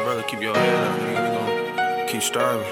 brother, keep your head up, nigga. We gon' keep striving.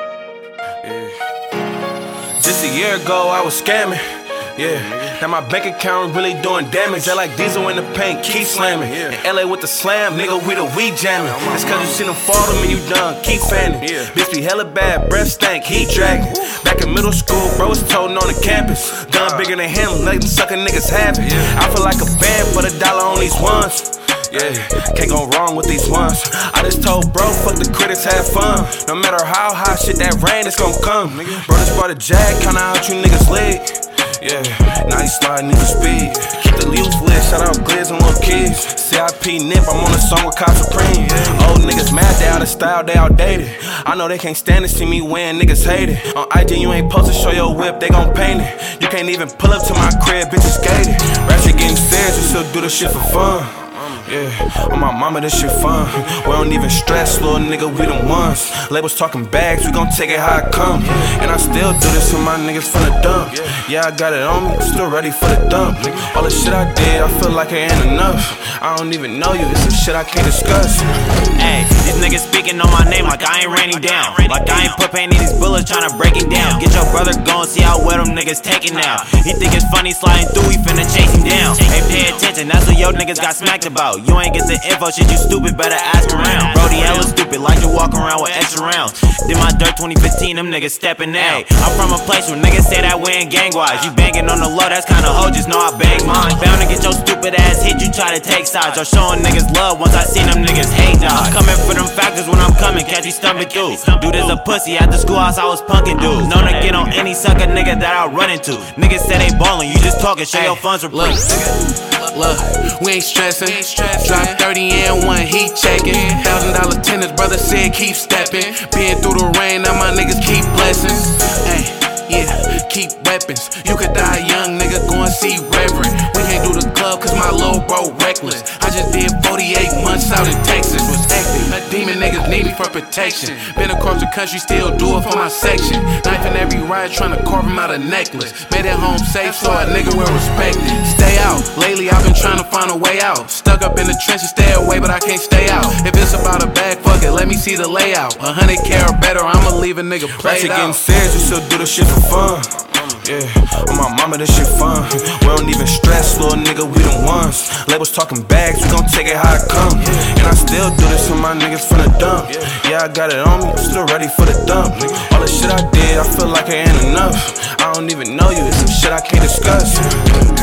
Yeah. Just a year ago, I was scamming. Yeah, now my bank account really doing damage. I like diesel in the paint, keep slamming. In LA with the slam, nigga, we the weed jamming. It's cause you seen them fall to me, you done, keep fanning. Bitch be hella bad, breath stank, heat dragging. Back in middle school, bro was toting on the campus. Gun bigger than him, let them sucker niggas have it. I feel like a band for the dollar on these ones. Yeah, can't go wrong with these ones. I just told bro, fuck the critics, have fun. No matter how hot shit that rain, it's gon' come. Bro just brought a jag, kinda out you niggas leg. Yeah, now you sliding in the speed. Keep the youth lit, shout out Gliz and little kids. CIP Nip, I'm on a song with Cop Supreme. Old niggas mad, they out of style, they outdated. I know they can't stand to see me win, niggas hate it. On IG, you ain't supposed to show your whip, they gon' paint it. You can't even pull up to my crib, bitches skated. Ratchet getting serious, we still do this shit for fun. Yeah, on my mama, this shit fun. We don't even stress, little nigga, we the ones. Labels talking bags, we gon' take it how it come. And I still do this with my niggas from the dump. Yeah, I got it on me, still ready for the dump. All the shit I did, I feel like it ain't enough. I don't even know you, it's some shit I can't discuss. Hey, these niggas speaking on my name like I ain't raining down. Like I ain't put pain in these bullets tryna break it down. Get your brother going, see how well them niggas taking now. He think it's funny sliding through, we finna chase him down. Hey, pay attention, that's what your niggas got smacked about. You ain't get the info, shit you stupid, better ask around. Brody hella stupid, like to walk around with extra rounds. Did my dirt 2015, them niggas stepping out. I'm from a place where niggas say that we ain't gang-wise. You banging on the low, that's kinda hoe, just know I bang mine. Bound to get your stupid ass hit, you try to take sides. Or showing niggas love once I seen them niggas hate dog. I'm coming for them factors when I'm coming, catch you stumping through. Dude is a pussy, at the schoolhouse I was punking dudes. Known to get on any sucker nigga that I run into. Niggas say they ballin', you just talking, show your funds for proof. Look, we ain't stressing. Drop 30 and one heat checking. $1,000 tennis, brother said keep stepping. Been through the rain, now my niggas keep blessings. Hey, yeah, keep weapons. You could die young, nigga, go and see Reverend. We can't do the club cause my little bro reckless. I just did 48 months out in Texas, was hectic. Demon niggas need me for protection. Been across the country, still do it for my section. Knife in every riot, tryna carve him out a necklace. Made it home safe so a nigga will respect it. Stay out, lately I've been trying to find a way out. Stuck up in the trenches, stay away, but I can't stay out. If it's about a bag, fuck it, let me see the layout. 100K or better, I'ma leave a nigga played out. Ratchet getting serious, we still do this shit for fun. Yeah, on my mama, this shit fun. We don't even stress, little nigga, we the ones. Labels talking bags, we gon' take it how it come. And I still do this with my niggas from the dump. Yeah, I got it on me, still ready for the dump. All the shit I did, I feel like it ain't enough. I don't even know you, it's some shit I can't discuss.